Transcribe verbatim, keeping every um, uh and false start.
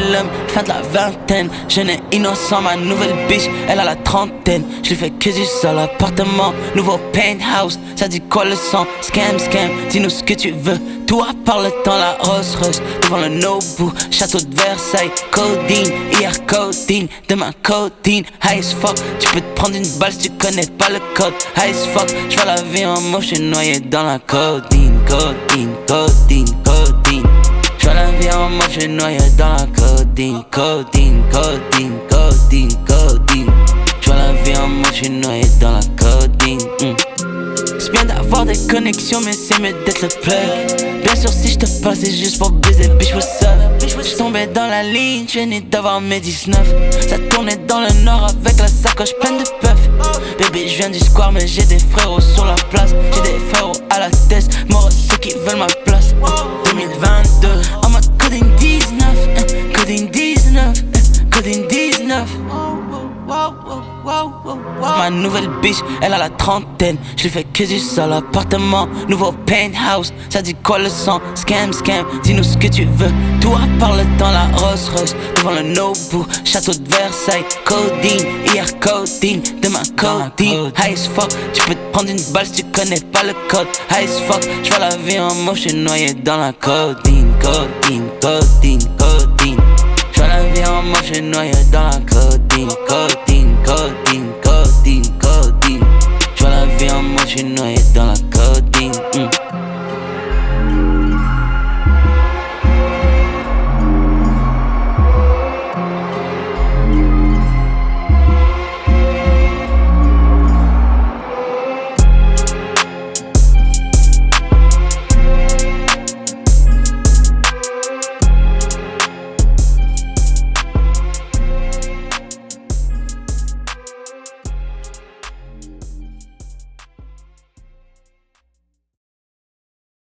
nouvel homme, fin de la vingtaine. Jeune et innocent, ma nouvelle bitch, elle a la trentaine. Je lui fais que du seul appartement, nouveau penthouse. Ça dit quoi le sang? Scam, scam, dis-nous ce que tu veux. Tout à part le temps, la Rolls Royce devant le Nobu, château de Versailles. Codeine, hier codeine, demain codeine. High as fuck, tu peux te prendre une balle si tu connais pas le code. High as fuck, j'vois la vie en moche, j'suis noyé dans la codeine. Codeine, codeine, codeine. J'vois la vie en moche, j'suis noyé dans la codeine. Codeine, codeine, codeine, codeine. J'vois la vie en moche, j'suis noyé dans la codeine. mm. C'est bien d'avoir des connexions, mais c'est mieux d'être le plug. Bien sûr, si j'te parle, c'est juste pour baiser, bitch, what's up? J'suis tombé dans la ligne, j'venais d'avoir mes dix-neuf. Ça tournait dans le nord avec la sacoche pleine de puff. Bébé, j'viens du square, mais j'ai des frérots sur la place. J'ai des frérots à la tête, mort ceux qui veulent ma place. deux mille vingt-deux, en mode coding dix-neuf, eh, coding dix-neuf, eh, coding dix-neuf. Ma nouvelle bitch, elle a la trentaine. Je lui fais que du seul appartement, nouveau penthouse. Ça dit quoi le sang? Scam, scam, dis-nous ce que tu veux. Tout à part le temps, la Rolls Royce devant le Nobu, château de Versailles. Codeine, hier codeine, demain codeine. High as fuck, tu peux te prendre une balle si tu connais pas le code. High as fuck, j'vois la vie en moche, j'suis noyé dans la codeine. Codeine, codeine, codeine. J'vois la vie en moche, j'suis noyé dans la codeine. Codeine, codeine, codeine, codeine. J'vois la vie en moche, j'suis noyé dans la codeine.